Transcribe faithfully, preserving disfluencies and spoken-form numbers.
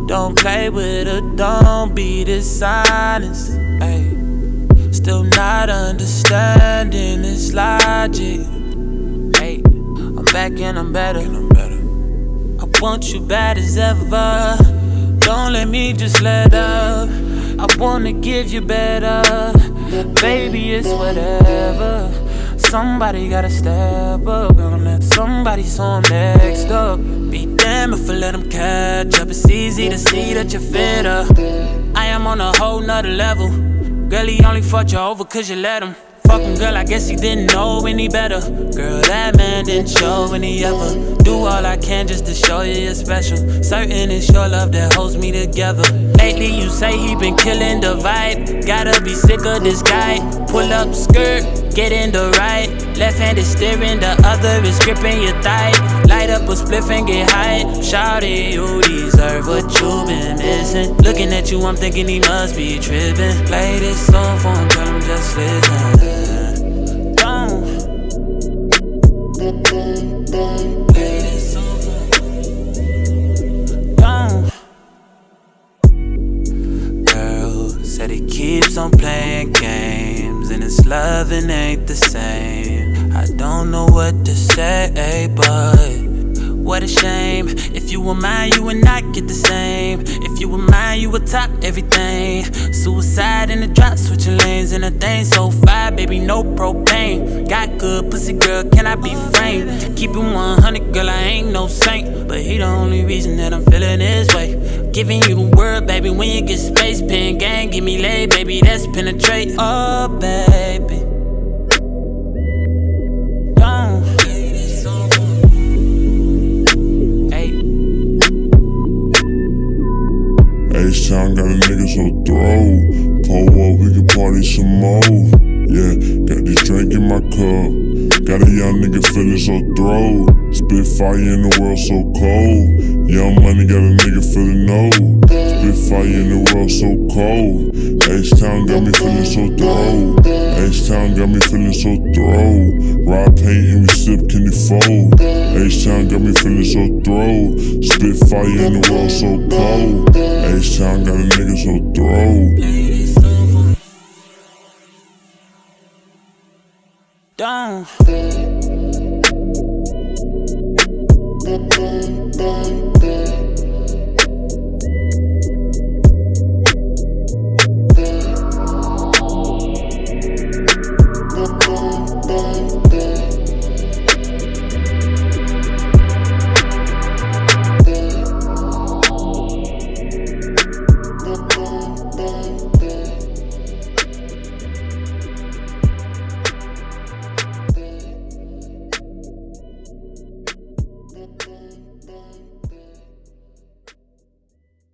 Don't play with her, don't be dishonest. Ay. Still not understanding this logic. Ay. I'm back and I'm better. I want you bad as ever. Don't let me just let up. I wanna give you better. Baby, it's whatever. Somebody gotta step up on that. Somebody saw him next up. Be damned if I let him catch up. It's easy to see that you're fitter. I am on a whole nother level. Girl, he only fucked you over cause you let him. Fuck him, girl, I guess he didn't know any better. Girl, that man didn't show any ever. Do all I can just to show you you're special. Certain it's your love that holds me together. Lately you say he been killing the vibe. Gotta be sick of this guy. Pull up skirt, get in the right. Left hand is steering, the other is gripping your thigh. Light up a spliff and get high. Shawty, you deserve what you been missing. Looking at you, I'm thinking he must be tripping. Play this song for him, tell him just listen. Don't play this song for him. Don't. Girl said he keeps on playing games, and his loving ain't the same. I don't know what to say, but what a shame. If you were mine, you would not get the same. If you were mine, you would top everything. Suicide in the drop, switching lanes in a thing so fire, baby, no propane. Got good pussy, girl, can I be framed? Keep it one hundred, girl, I ain't no saint, but he the only reason that I'm feeling this way. Giving you the word, baby, when you get space. Pen gang, give me lay, baby, that's penetrate. Oh, baby, don't. H-Town got a nigga so throw. Pull up, we can party some more. Yeah, got this drink in my cup. Got a young nigga feeling so throw. Spit fire in the world so cold. Young money got a nigga feeling no. Spit fire in the world so cold. H-Town got me feeling so throw. H-Town got me feeling so throw. Raw paint and we sip candy fold. H-Town got me feeling so throw. Spit fire in the world so cold. H-Town got a nigga so throw. Don't.